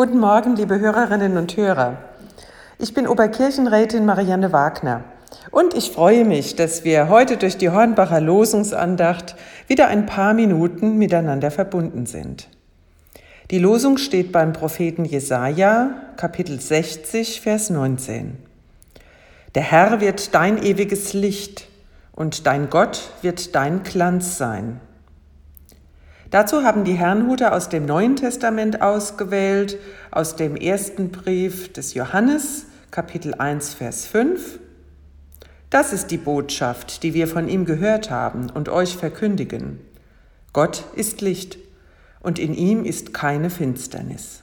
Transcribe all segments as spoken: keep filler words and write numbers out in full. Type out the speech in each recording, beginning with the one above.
Guten Morgen, liebe Hörerinnen und Hörer. Ich bin Oberkirchenrätin Marianne Wagner und ich freue mich, dass wir heute durch die Hornbacher Losungsandacht wieder ein paar Minuten miteinander verbunden sind. Die Losung steht beim Propheten Jesaja, Kapitel sechzig, Vers neunzehn. Der Herr wird dein ewiges Licht und dein Gott wird dein Glanz sein. Dazu haben die Herrnhuter aus dem Neuen Testament ausgewählt, aus dem ersten Brief des Johannes, Kapitel eins, Vers fünf. Das ist die Botschaft, die wir von ihm gehört haben und euch verkündigen. Gott ist Licht und in ihm ist keine Finsternis.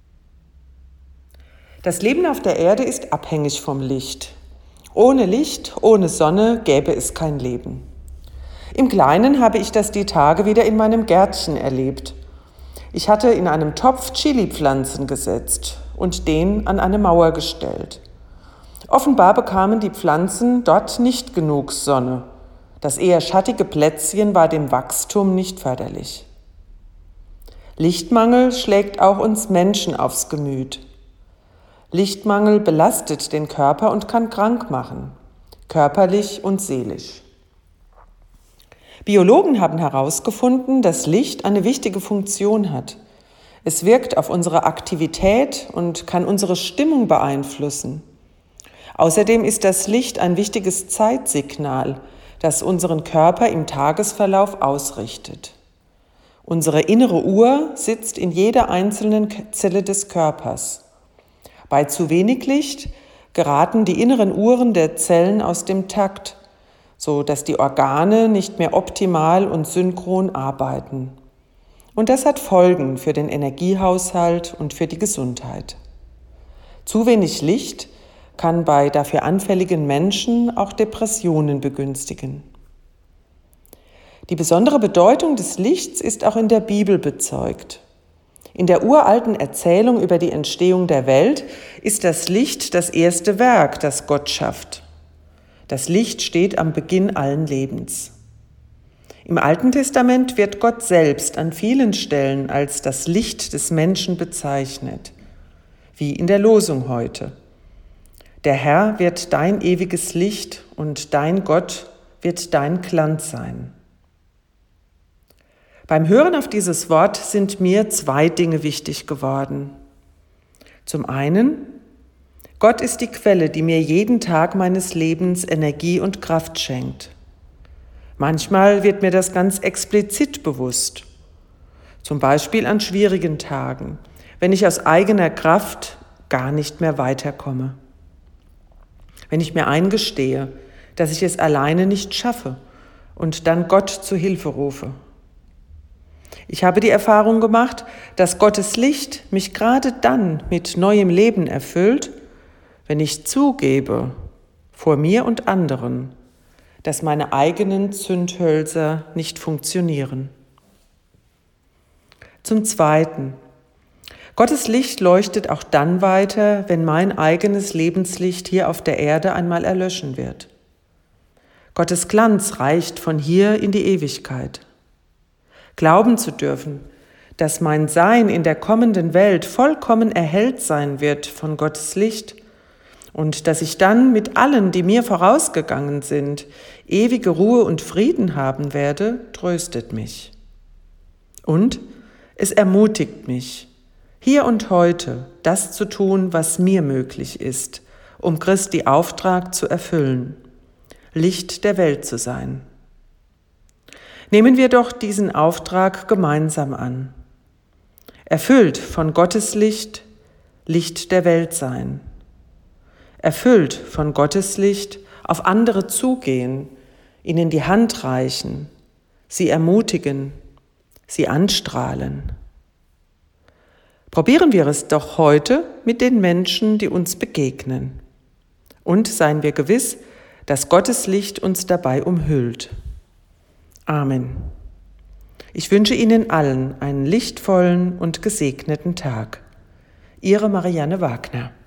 Das Leben auf der Erde ist abhängig vom Licht. Ohne Licht, ohne Sonne gäbe es kein Leben. Im Kleinen habe ich das die Tage wieder in meinem Gärtchen erlebt. Ich hatte in einem Topf Chili-Pflanzen gesetzt und den an eine Mauer gestellt. Offenbar bekamen die Pflanzen dort nicht genug Sonne. Das eher schattige Plätzchen war dem Wachstum nicht förderlich. Lichtmangel schlägt auch uns Menschen aufs Gemüt. Lichtmangel belastet den Körper und kann krank machen, körperlich und seelisch. Biologen haben herausgefunden, dass Licht eine wichtige Funktion hat. Es wirkt auf unsere Aktivität und kann unsere Stimmung beeinflussen. Außerdem ist das Licht ein wichtiges Zeitsignal, das unseren Körper im Tagesverlauf ausrichtet. Unsere innere Uhr sitzt in jeder einzelnen Zelle des Körpers. Bei zu wenig Licht geraten die inneren Uhren der Zellen aus dem Takt, so dass die Organe nicht mehr optimal und synchron arbeiten. Und das hat Folgen für den Energiehaushalt und für die Gesundheit. Zu wenig Licht kann bei dafür anfälligen Menschen auch Depressionen begünstigen. Die besondere Bedeutung des Lichts ist auch in der Bibel bezeugt. In der uralten Erzählung über die Entstehung der Welt ist das Licht das erste Werk, das Gott schafft. Das Licht steht am Beginn allen Lebens. Im Alten Testament wird Gott selbst an vielen Stellen als das Licht des Menschen bezeichnet, wie in der Losung heute. Der Herr wird dein ewiges Licht und dein Gott wird dein Glanz sein. Beim Hören auf dieses Wort sind mir zwei Dinge wichtig geworden. Zum einen: Gott ist die Quelle, die mir jeden Tag meines Lebens Energie und Kraft schenkt. Manchmal wird mir das ganz explizit bewusst. Zum Beispiel an schwierigen Tagen, wenn ich aus eigener Kraft gar nicht mehr weiterkomme. Wenn ich mir eingestehe, dass ich es alleine nicht schaffe und dann Gott zu Hilfe rufe. Ich habe die Erfahrung gemacht, dass Gottes Licht mich gerade dann mit neuem Leben erfüllt, wenn ich zugebe, vor mir und anderen, dass meine eigenen Zündhölzer nicht funktionieren. Zum Zweiten: Gottes Licht leuchtet auch dann weiter, wenn mein eigenes Lebenslicht hier auf der Erde einmal erlöschen wird. Gottes Glanz reicht von hier in die Ewigkeit. Glauben zu dürfen, dass mein Sein in der kommenden Welt vollkommen erhellt sein wird von Gottes Licht, und dass ich dann mit allen, die mir vorausgegangen sind, ewige Ruhe und Frieden haben werde, tröstet mich. Und es ermutigt mich, hier und heute das zu tun, was mir möglich ist, um Christi Auftrag zu erfüllen, Licht der Welt zu sein. Nehmen wir doch diesen Auftrag gemeinsam an. Erfüllt von Gottes Licht, Licht der Welt sein. Erfüllt von Gottes Licht, auf andere zugehen, ihnen die Hand reichen, sie ermutigen, sie anstrahlen. Probieren wir es doch heute mit den Menschen, die uns begegnen. Und seien wir gewiss, dass Gottes Licht uns dabei umhüllt. Amen. Ich wünsche Ihnen allen einen lichtvollen und gesegneten Tag. Ihre Marianne Wagner.